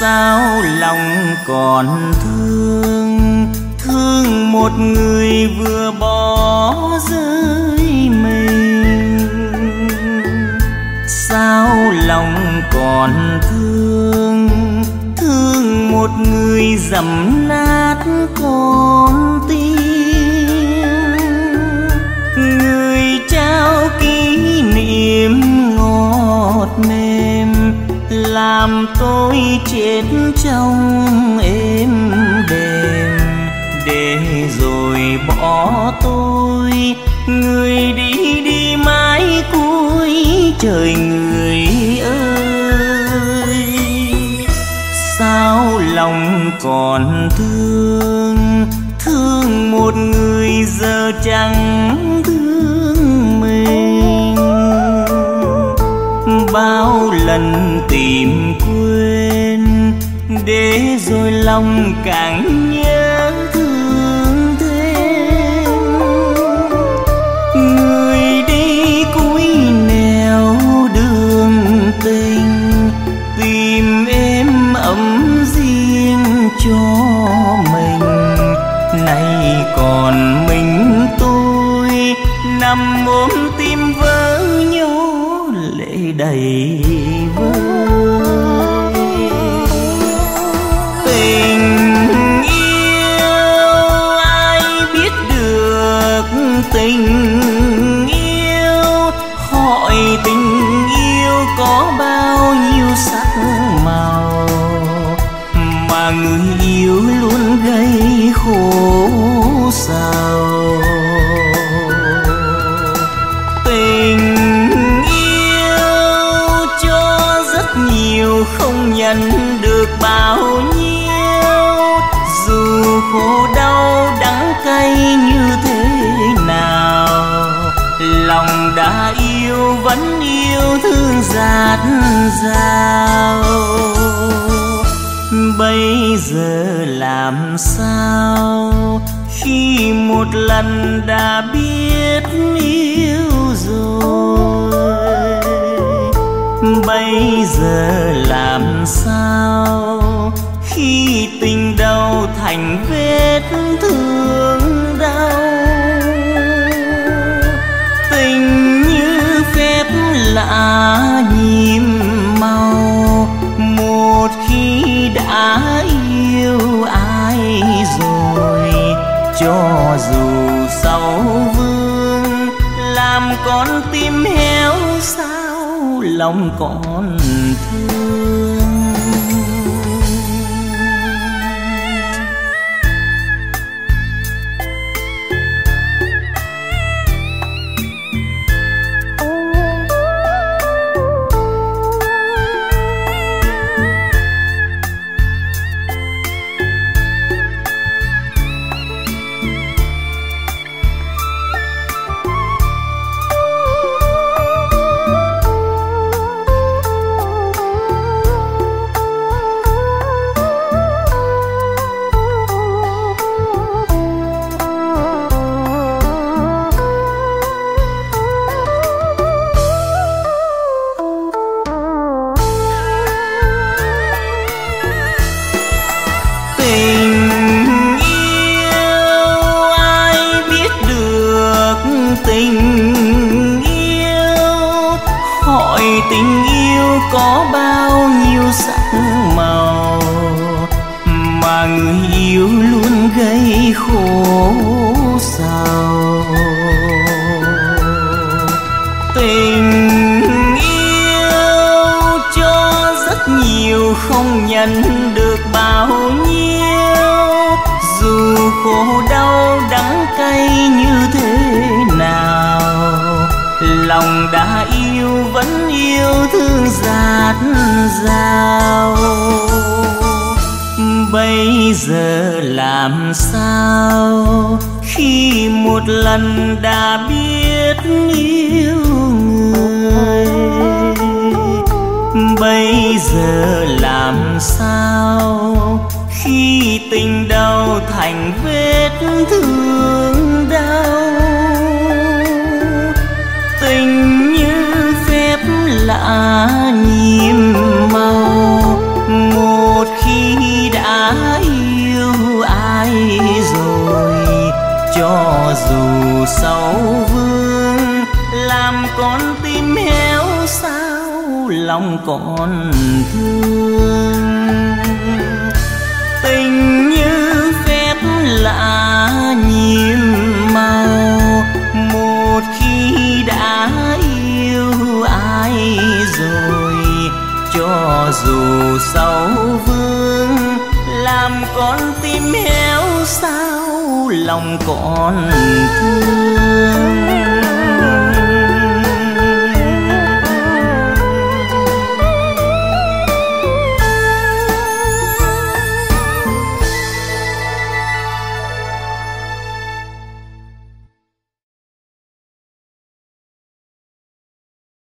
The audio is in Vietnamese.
sao lòng còn thương, thương một người vừa bỏ rơi mình. Sao lòng còn thương, thương một người dẫm nát con tim. Người trao kỷ niệm ngọt mềm, làm tôi chết trong êm đềm. Để rồi bỏ tôi, người đi đi mãi cuối trời người ơi. Sao lòng còn thương, thương một người giờ chẳng thương mình. Bao lần tìm quên, để rồi lòng càng nhớ thương thêm. Người đi cuối nẻo đường tình, tìm êm ấm riêng cho mình. Nay còn mình tôi, nằm ôm tim vỡ nhớ lệ đầy vơi. Tình yêu ai biết được tình yêu, hỏi tình yêu có bao nhiêu sắc màu, mà người yêu luôn gây khổ sầu. Tình yêu cho rất nhiều, không nhận được bao nhiêu. Dù khổ đau đắng cay như thế nào, lòng đã yêu vẫn yêu thương dạt dào. Bây giờ làm sao khi một lần đã biết yêu rồi? Bây giờ làm sao khi tình đầu thành vết thương đau? Tình như phép lạ nhiệm màu, một khi đã yêu ai rồi, cho dù sau vương làm con tim héo sao lòng còn thương. Tình yêu hỏi tình yêu có bao nhiêu sắc màu, mà người yêu luôn gây khổ sầu. Tình yêu cho rất nhiều, không nhận được bao nhiêu. Dù khổ đau đắng cay như thế nào, lòng đã yêu vẫn yêu thương dạt dào. Bây giờ làm sao khi một lần đã biết yêu người? Bây giờ làm sao khi tình đầu thành vết thương đau? Tình như phép lạ nhiệm màu, một dù sâu vương, làm con tim héo sao lòng còn thương. Tình như phép lạ